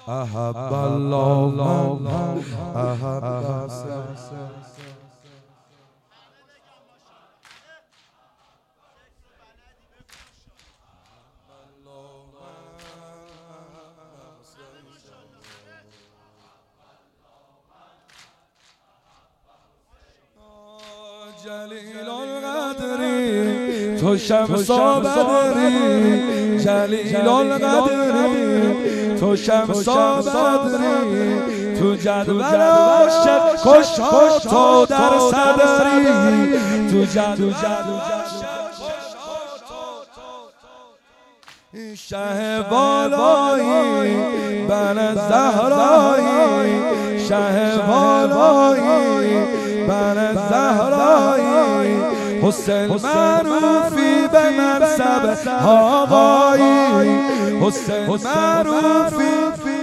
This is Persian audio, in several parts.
أحب الله من أحب جلیل القدری تو شمس و بدری، جلیل القدری تو شمس و بدری، تو جدول عاشق کشا تو در صدری، تو جدول شه بالایی بن زهرایی، شه بالایی بن زهرایی، حسین معروفی به منصب آقایی، حسین معروفی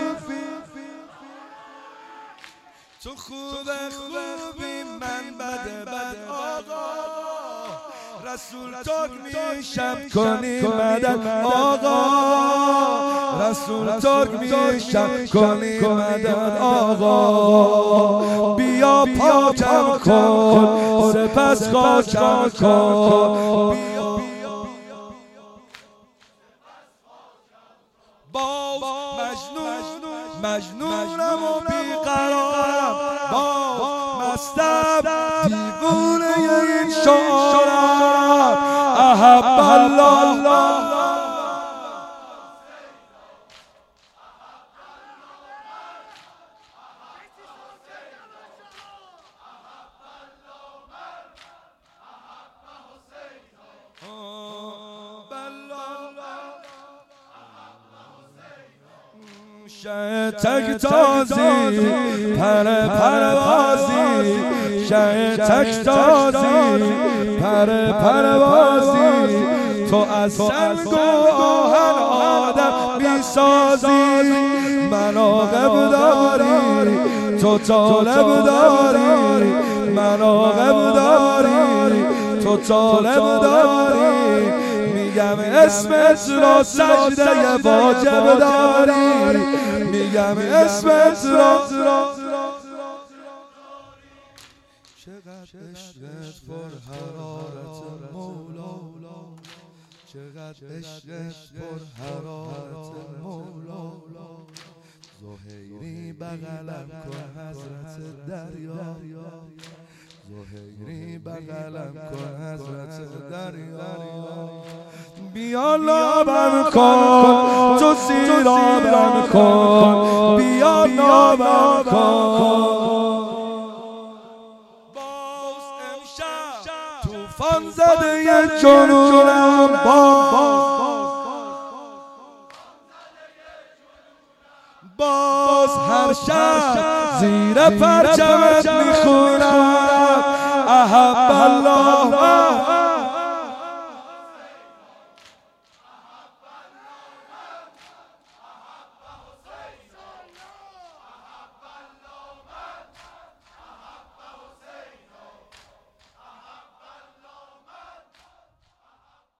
تو خوبی من بد آقا، رسول تاک میشم کنی مدد آقا، رسول تاک میشم کنی مدد آقا، بیا پاکم کن سپس خاکم کن، باز مجنونم و بیقرارم، باز مستم دیوونه این شعرم، احب الله شه تک تازی پر پروازی، شه تک تازی پر پروازی، تو از سنگ و آهن آدم میسازی، مناقب داری تو طالب داری، مناقب داری تو طالب داری، میگم اسمت را سجده واجب داری، میگم اسمت را چقدر عشقت پر حرارت مولا، چقدر عشقت پر حرارت مولا، زهیری بغلم کن حضرت دریا، زهیری بغلم کن حضرت دریا، بیا لابم کن تو سیرابم کن، بیا لابم کن، باز امشب توفان زده یه جنونم، باز هر شب زیر پرچم